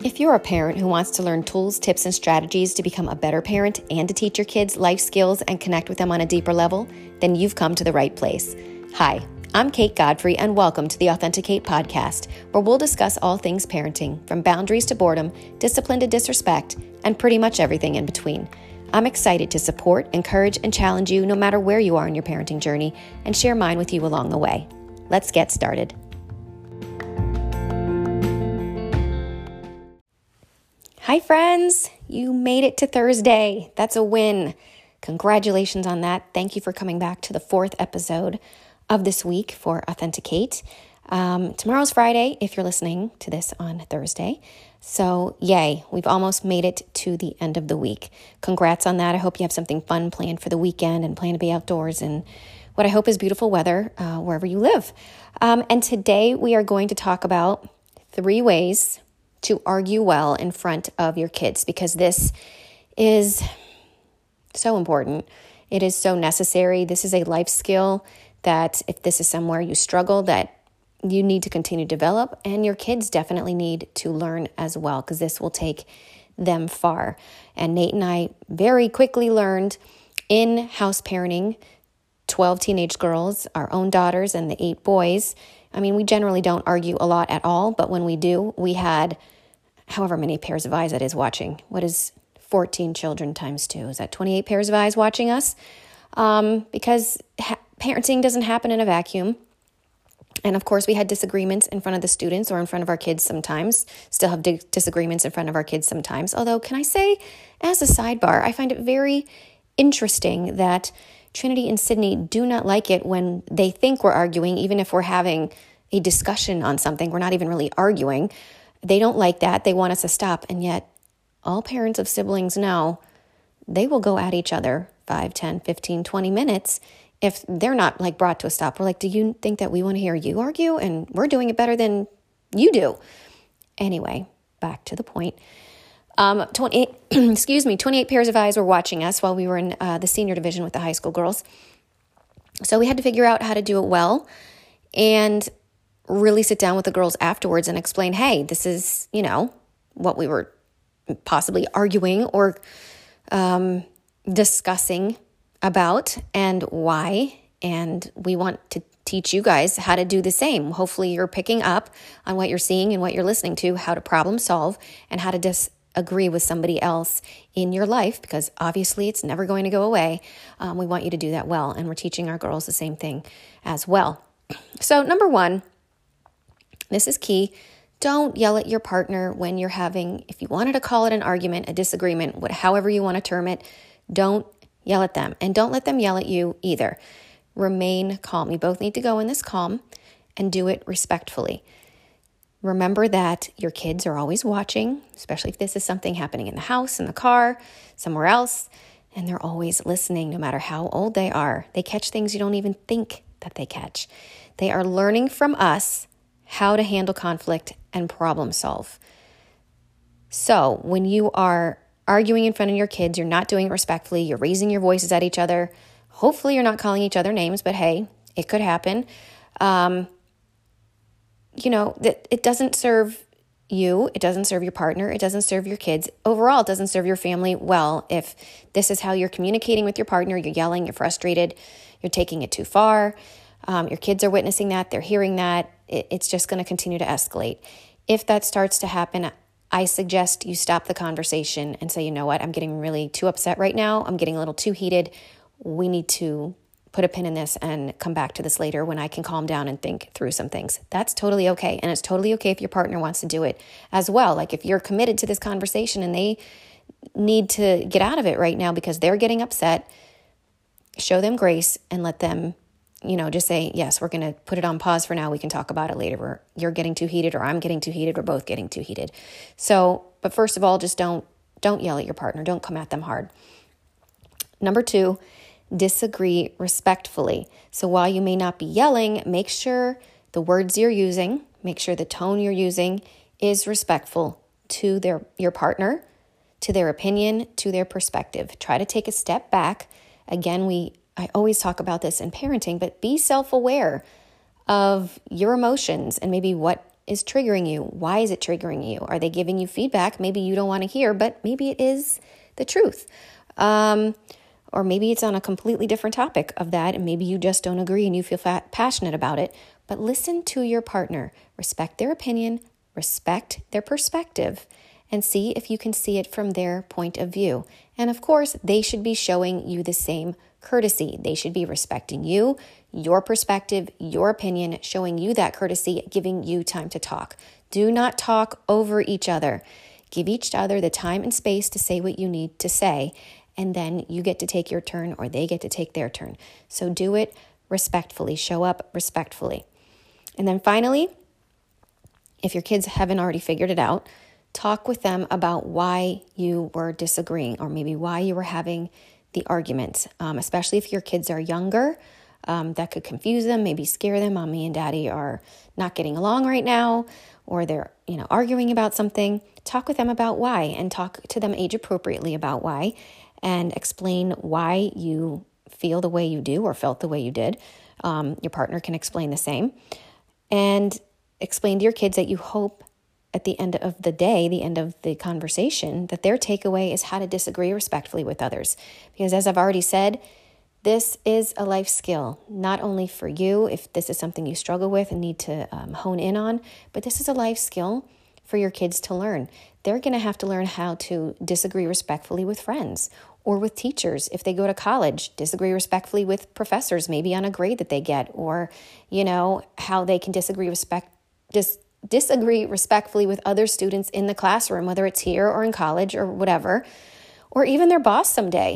If you're a parent who wants to learn tools, tips, and strategies to become a better parent and to teach your kids life skills and connect with them on a deeper level, then you've come to the right place. Hi, I'm Kate Godfrey, and welcome to the Authenticate podcast, where we'll discuss all things parenting, from boundaries to boredom, discipline to disrespect, and pretty much everything in between. I'm excited to support, encourage, and challenge you no matter where you are in your parenting journey and share mine with you along the way. Let's get started. Hi friends, you made it to Thursday. That's a win. Congratulations on that. Thank you for coming back to the fourth episode of this week for Authenticate. Tomorrow's Friday if you're listening to this on Thursday. So yay, we've almost made it to the end of the week. Congrats on that. I hope you have something fun planned for the weekend and plan to be outdoors in what I hope is beautiful weather wherever you live. And today we are going to talk about 3 ways to argue well in front of your kids, because this is so important. It is so necessary. This is a life skill that if this is somewhere you struggle, that you need to continue to develop, and your kids definitely need to learn as well, because this will take them far. And Nate and I very quickly learned in house parenting, 12 teenage girls, our own daughters, and the 8 boys. I mean, we generally don't argue a lot at all, but when we do, we had however many pairs of eyes that is watching. What is 14 children times 2? Is that 28 pairs of eyes watching us? Because parenting doesn't happen in a vacuum. And of course, we had disagreements in front of the students or in front of our kids sometimes. Still have disagreements in front of our kids sometimes. Although, can I say, as a sidebar, I find it very interesting that Trinity and Sydney do not like it when they think we're arguing, even if we're having a discussion on something. We're not even really arguing. They don't like that. They want us to stop. And yet, all parents of siblings know they will go at each other 5, 10, 15, 20 minutes if they're not brought to a stop. We're like, do you think that we want to hear you argue? And we're doing it better than you do. Anyway, back to the point. 28 pairs of eyes were watching us while we were in the senior division with the high school girls. So we had to figure out how to do it well and really sit down with the girls afterwards and explain, hey, this is, what we were possibly arguing or discussing about and why. And we want to teach you guys how to do the same. Hopefully you're picking up on what you're seeing and what you're listening to, how to problem solve and how to disagree with somebody else in your life, because obviously it's never going to go away. We want you to do that well. And we're teaching our girls the same thing as well. So number 1, this is key. Don't yell at your partner when you're having, if you wanted to call it an argument, a disagreement, however you want to term it, don't yell at them. And don't let them yell at you either. Remain calm. You both need to go in this calm and do it respectfully. Remember that your kids are always watching, especially if this is something happening in the house, in the car, somewhere else, and they're always listening no matter how old they are. They catch things you don't even think that they catch. They are learning from us how to handle conflict and problem solve. So when you are arguing in front of your kids, you're not doing it respectfully, you're raising your voices at each other. Hopefully you're not calling each other names, but hey, it could happen. It doesn't serve you, it doesn't serve your partner, it doesn't serve your kids. Overall, it doesn't serve your family well if this is how you're communicating with your partner. You're yelling, you're frustrated, you're taking it too far. Your kids are witnessing that, they're hearing that. It's just going to continue to escalate. If that starts to happen, I suggest you stop the conversation and say, you know what, I'm getting really too upset right now. I'm getting a little too heated. We need to put a pin in this and come back to this later when I can calm down and think through some things. That's totally okay. And it's totally okay if your partner wants to do it as well. Like if you're committed to this conversation and they need to get out of it right now because they're getting upset, show them grace and let them just say, yes, we're going to put it on pause for now. We can talk about it later. You're getting too heated or I'm getting too heated. We're both getting too heated. So, but first of all, just don't yell at your partner. Don't come at them hard. Number 2, disagree respectfully. So while you may not be yelling, make sure the words you're using, make sure the tone you're using is respectful to your partner, to their opinion, to their perspective. Try to take a step back. Again, I always talk about this in parenting, but be self-aware of your emotions and maybe what is triggering you? Why is it triggering you? Are they giving you feedback maybe you don't want to hear, but maybe it is the truth? Or maybe it's on a completely different topic of that, and maybe you just don't agree and you feel passionate about it. But listen to your partner. Respect their opinion, respect their perspective, and see if you can see it from their point of view. And of course, they should be showing you the same courtesy. They should be respecting you, your perspective, your opinion, showing you that courtesy, giving you time to talk. Do not talk over each other. Give each other the time and space to say what you need to say, and then you get to take your turn or they get to take their turn. So do it respectfully. Show up respectfully. And then finally, if your kids haven't already figured it out, talk with them about why you were disagreeing or maybe why you were having the argument, especially if your kids are younger. That could confuse them, maybe scare them. Mommy and daddy are not getting along right now, or they're arguing about something. Talk with them about why, and talk to them age appropriately about why, and explain why you feel the way you do or felt the way you did. Your partner can explain the same, and explain to your kids that you hope at the end of the day, the end of the conversation, that their takeaway is how to disagree respectfully with others. Because as I've already said, this is a life skill, not only for you, if this is something you struggle with and need to hone in on, but this is a life skill for your kids to learn. They're going to have to learn how to disagree respectfully with friends or with teachers. If they go to college, disagree respectfully with professors, maybe on a grade that they get, or, how they can disagree respectfully with other students in the classroom, whether it's here or in college or whatever, or even their boss someday.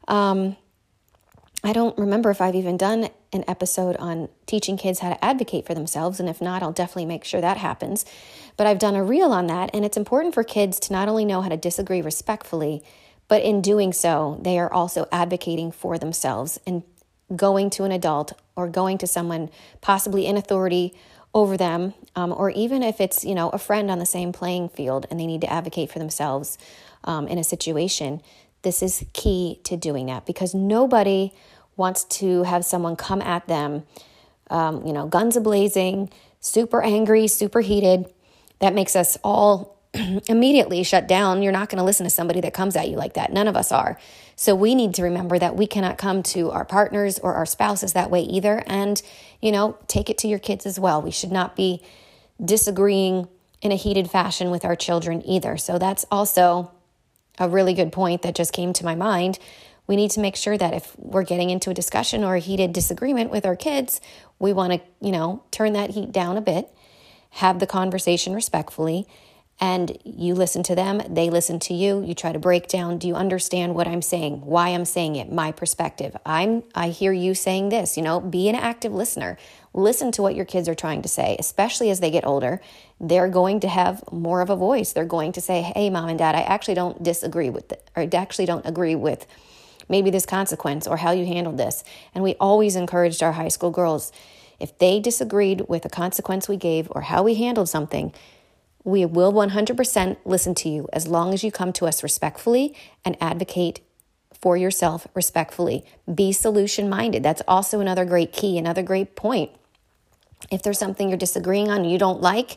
I don't remember if I've even done an episode on teaching kids how to advocate for themselves, and if not, I'll definitely make sure that happens. But I've done a reel on that, and it's important for kids to not only know how to disagree respectfully, but in doing so, they are also advocating for themselves and going to an adult or going to someone possibly in authority over them, or even if it's, a friend on the same playing field and they need to advocate for themselves in a situation. This is key to doing that, because nobody wants to have someone come at them, guns a-blazing, super angry, super heated. That makes us all immediately shut down. You're not going to listen to somebody that comes at you like that. None of us are. So we need to remember that we cannot come to our partners or our spouses that way either. And, take it to your kids as well. We should not be disagreeing in a heated fashion with our children either. So that's also a really good point that just came to my mind. We need to make sure that if we're getting into a discussion or a heated disagreement with our kids, we want to, turn that heat down a bit, have the conversation respectfully, and you listen to them, they listen to you. You try to break down, do you understand what I'm saying, why I'm saying it, my perspective. I hear you saying this, be an active listener. Listen to what your kids are trying to say, especially as they get older. They're going to have more of a voice. They're going to say, hey, mom and dad, I actually don't disagree with it, or I actually don't agree with maybe this consequence or how you handled this. And we always encouraged our high school girls, if they disagreed with a consequence we gave or how we handled something, we will 100% listen to you as long as you come to us respectfully and advocate for yourself respectfully. Be solution-minded. That's also another great key, another great point. If there's something you're disagreeing on and you don't like,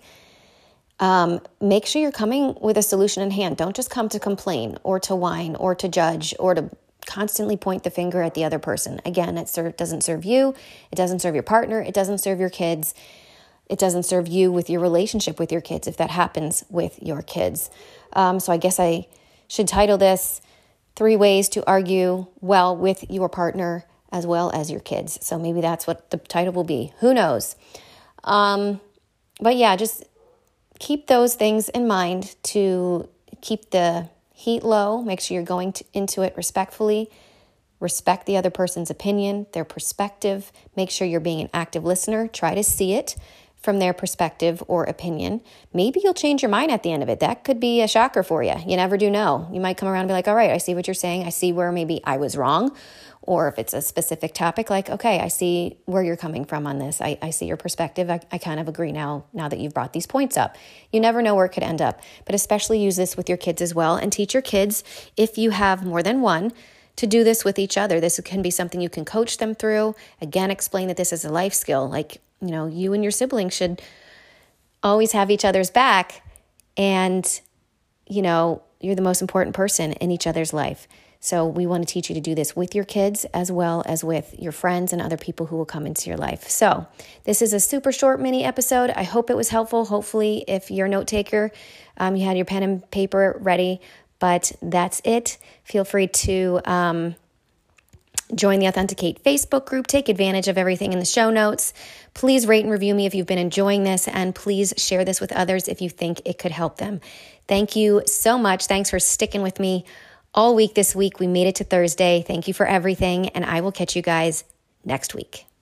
make sure you're coming with a solution in hand. Don't just come to complain or to whine or to judge or to constantly point the finger at the other person. Again, it doesn't serve you. It doesn't serve your partner. It doesn't serve your kids. It doesn't serve you with your relationship with your kids if that happens with your kids. So I guess I should title this 3 Ways to Argue Well with Your Partner as Well as Your Kids. So maybe that's what the title will be. Who knows? But yeah, just keep those things in mind to keep the heat low. Make sure you're going into it respectfully. Respect the other person's opinion, their perspective. Make sure you're being an active listener. Try to see it from their perspective or opinion. Maybe you'll change your mind at the end of it. That could be a shocker for you. You never do know. You might come around and be like, all right, I see what you're saying. I see where maybe I was wrong. Or if it's a specific topic, like, okay, I see where you're coming from on this. I see your perspective. I kind of agree now that you've brought these points up. You never know where it could end up. But especially use this with your kids as well. And teach your kids, if you have more than one, to do this with each other. This can be something you can coach them through. Again, explain that this is a life skill. Like, you and your siblings should always have each other's back. And, you're the most important person in each other's life. So we want to teach you to do this with your kids as well as with your friends and other people who will come into your life. So this is a super short mini episode. I hope it was helpful. Hopefully, if you're a note taker, you had your pen and paper ready. But that's it. Feel free to join the Authenticate Facebook group. Take advantage of everything in the show notes. Please rate and review me if you've been enjoying this, and please share this with others if you think it could help them. Thank you so much. Thanks for sticking with me all week this week. We made it to Thursday. Thank you for everything, and I will catch you guys next week.